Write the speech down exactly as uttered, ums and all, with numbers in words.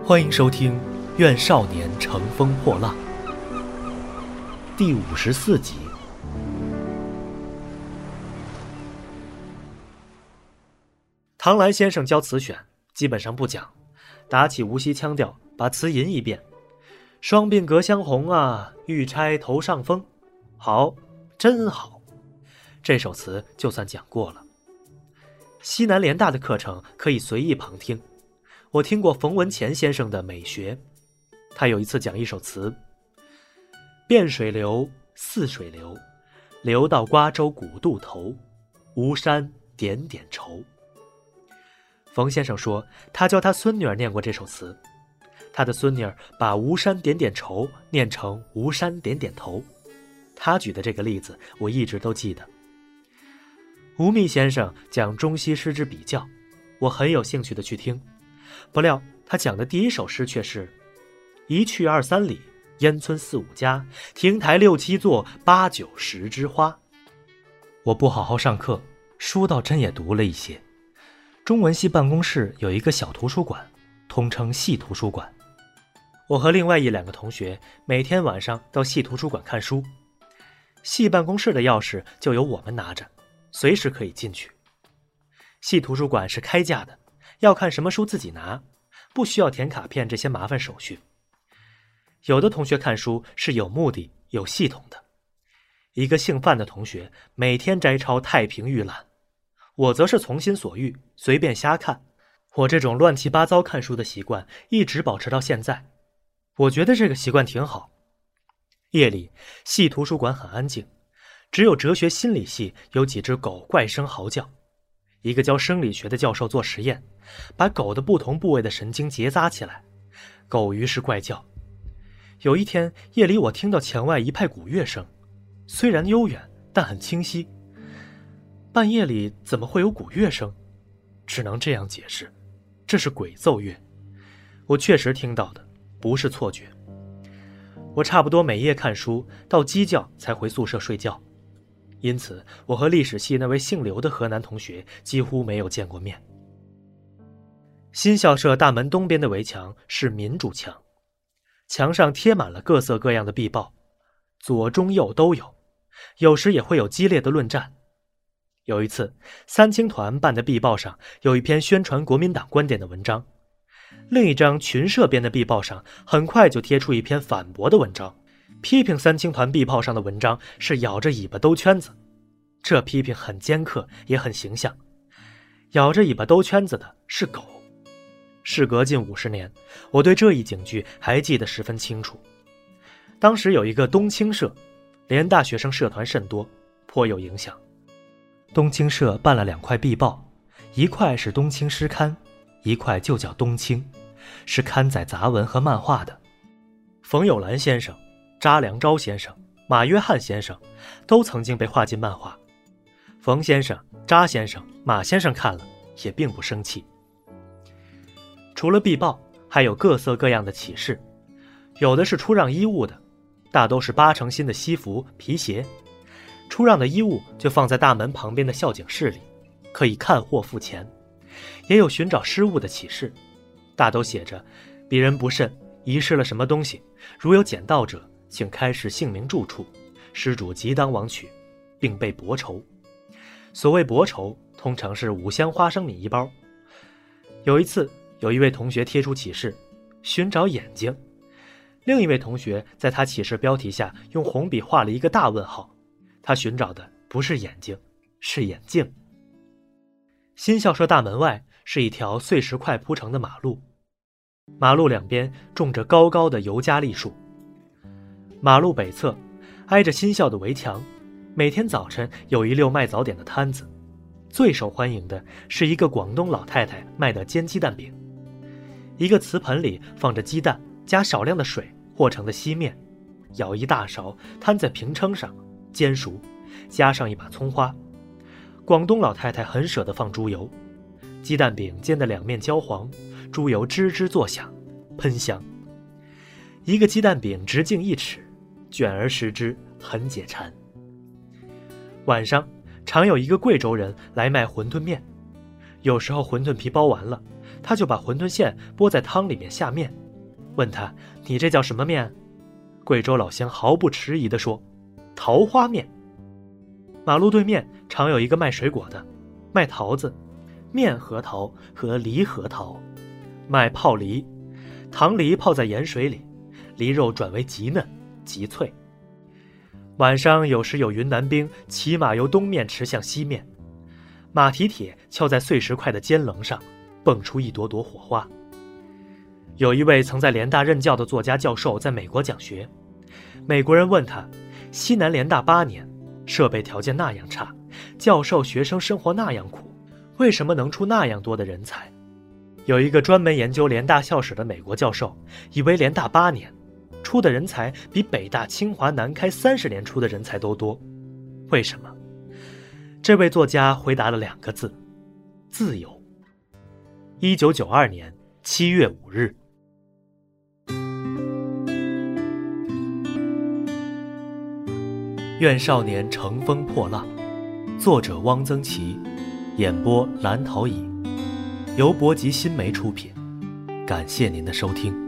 欢迎收听《愿少年乘风破浪》第五十四集。唐兰先生教词选，基本上不讲，打起无锡腔调，把词吟一遍。双鬓隔香红啊，玉钗头上风。好，真好。这首词就算讲过了。西南联大的课程可以随意旁听。我听过冯文乾先生的美学，他有一次讲一首词：汴水流，泗水流，流到瓜州古渡头，吴山点点愁。冯先生说，他教他孙女儿念过这首词，他的孙女儿把吴山点点愁念成吴山点点头。他举的这个例子，我一直都记得。吴宓先生讲中西诗之比较，我很有兴趣的去听。不料他讲的第一首诗却是：一去二三里，烟村四五家，亭台六七座，八九十枝花。我不好好上课，书倒真也读了一些。中文系办公室有一个小图书馆，通称系图书馆。我和另外一两个同学每天晚上到系图书馆看书，系办公室的钥匙就由我们拿着，随时可以进去。系图书馆是开架的，要看什么书自己拿，不需要填卡片这些麻烦手续。有的同学看书是有目的、有系统的。一个姓范的同学每天摘抄《太平御览》，我则是从心所欲，随便瞎看。我这种乱七八糟看书的习惯一直保持到现在。我觉得这个习惯挺好。夜里，系图书馆很安静，只有哲学心理系有几只狗怪声嚎叫。一个教生理学的教授做实验，把狗的不同部位的神经结扎起来，狗于是怪叫。有一天夜里，我听到墙外一派鼓乐声，虽然悠远，但很清晰。半夜里怎么会有鼓乐声？只能这样解释，这是鬼奏乐。我确实听到的，不是错觉。我差不多每夜看书到鸡叫才回宿舍睡觉，因此我和历史系那位姓刘的河南同学几乎没有见过面。新校舍大门东边的围墙是民主墙，墙上贴满了各色各样的壁报，左中右都有，有时也会有激烈的论战。有一次，三青团办的壁报上有一篇宣传国民党观点的文章，另一张群社编的壁报上很快就贴出一篇反驳的文章，批评三青团壁报上的文章是咬着尾巴兜圈子。这批评很尖刻，也很形象。咬着尾巴兜圈子的是狗。事隔近五十年，我对这一警句还记得十分清楚。当时有一个冬青社，联大学生社团甚多，颇有影响。冬青社办了两块壁报，一块是冬青诗刊，一块就叫冬青，是刊载杂文和漫画的。冯友兰先生、查良钊先生、马约翰先生都曾经被画进漫画。冯先生、查先生、马先生看了也并不生气。除了壁报，还有各色各样的启事，有的是出让衣物的，大都是八成新的西服、皮鞋。出让的衣物就放在大门旁边的校警室里，可以看货付钱。也有寻找失物的启事，大都写着鄙人不慎遗失了什么东西，如有捡到者，请开示姓名住处，失主即当往取，并备薄绸。所谓薄绸，通常是五香花生米一包。有一次，有一位同学贴出启事，寻找眼睛。另一位同学在他启事标题下用红笔画了一个大问号，他寻找的不是眼睛，是眼镜。新校舍大门外是一条碎石块铺成的马路，马路两边种着高高的尤加利树。马路北侧挨着新校的围墙，每天早晨有一溜卖早点的摊子，最受欢迎的是一个广东老太太卖的煎鸡蛋饼。一个瓷盆里放着鸡蛋加少量的水和成的稀面，舀一大勺摊在平撑上煎熟，加上一把葱花。广东老太太很舍得放猪油，鸡蛋饼煎得两面焦黄，猪油吱吱作响，喷香。一个鸡蛋饼直径一尺，卷而食之，很解馋。晚上常有一个贵州人来卖馄饨面，有时候馄饨皮包完了， 他就把馄饨馅拨在汤里面下面，问他：“你这叫什么面？”贵州老乡毫不迟疑地说：“桃花面。”马路对面常有一个卖水果的，卖桃子，面核桃和梨核桃，卖泡梨，糖梨泡在盐水里，梨肉转为极嫩极脆。晚上有时有云南兵骑马由东面驰向西面，马蹄铁敲在碎石块的尖棱上，蹦出一朵朵火花。有一位曾在联大任教的作家教授在美国讲学，美国人问他，西南联大八年，设备条件那样差，教授学生生活那样苦，为什么能出那样多的人才？有一个专门研究联大校史的美国教授，以为联大八年出的人才比北大、清华、南开三十年出的人才都多，为什么？这位作家回答了两个字：自由。一九九二年七月五日。愿少年乘风破浪，作者汪曾祺，演播蓝陶乙，由博吉新媒出品。感谢您的收听。